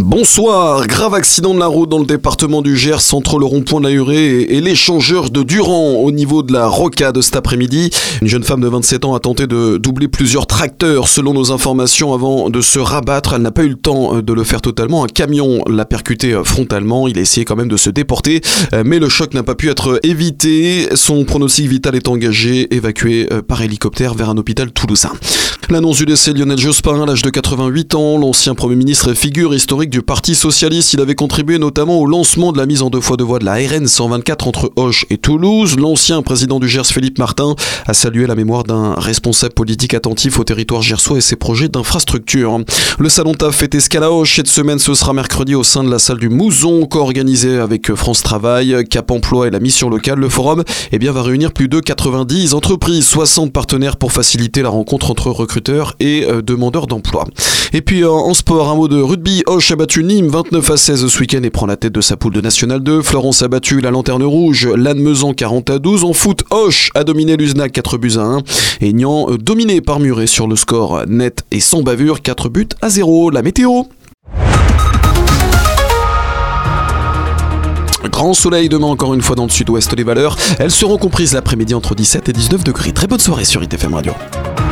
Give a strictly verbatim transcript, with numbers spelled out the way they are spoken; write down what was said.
Bonsoir, grave accident de la route dans le département du Gers entre le rond-point de la Hurée et l'échangeur de Durand au niveau de la rocade cet après-midi. Une jeune femme de vingt-sept ans a tenté de doubler plusieurs tracteurs selon nos informations avant de se rabattre. Elle n'a pas eu le temps de le faire totalement. Un camion l'a percuté frontalement. Il a essayé quand même de se déporter, mais le choc n'a pas pu être évité. Son pronostic vital est engagé, évacué par hélicoptère vers un hôpital toulousain. L'annonce du décès de Lionel Jospin à l'âge de quatre-vingt-huit ans, l'ancien Premier ministre et figure historique du Parti Socialiste. Il avait contribué notamment au lancement de la mise en deux fois deux voies de la R N cent vingt-quatre entre Auch et Toulouse. L'ancien président du Gers, Philippe Martin, a salué la mémoire d'un responsable politique attentif au territoire gersois et ses projets d'infrastructure. Le salon T A F fait escale à Auch. Cette semaine, ce sera mercredi au sein de la salle du Mouzon, co-organisé avec France Travail, Cap Emploi et la mission locale. Le forum eh bien, va réunir plus de quatre-vingt-dix entreprises, soixante partenaires pour faciliter la rencontre entre recruteurs et euh, demandeurs d'emploi. Et puis euh, en sport, un mot de rugby. Auch a battu Nîmes vingt-neuf à seize ce week-end et prend la tête de sa poule de National deux. Florence a battu la Lanterne Rouge, Lannemezan quarante à douze. En foot, Auch a dominé l'Uznac quatre buts à un. Et Nian euh, dominé par Muret sur le score net et sans bavure, quatre buts à zéro. La météo. Grand soleil demain encore une fois dans le sud-ouest. Les valeurs, elles seront comprises l'après-midi entre dix-sept et dix-neuf degrés. Très bonne soirée sur I T F M Radio.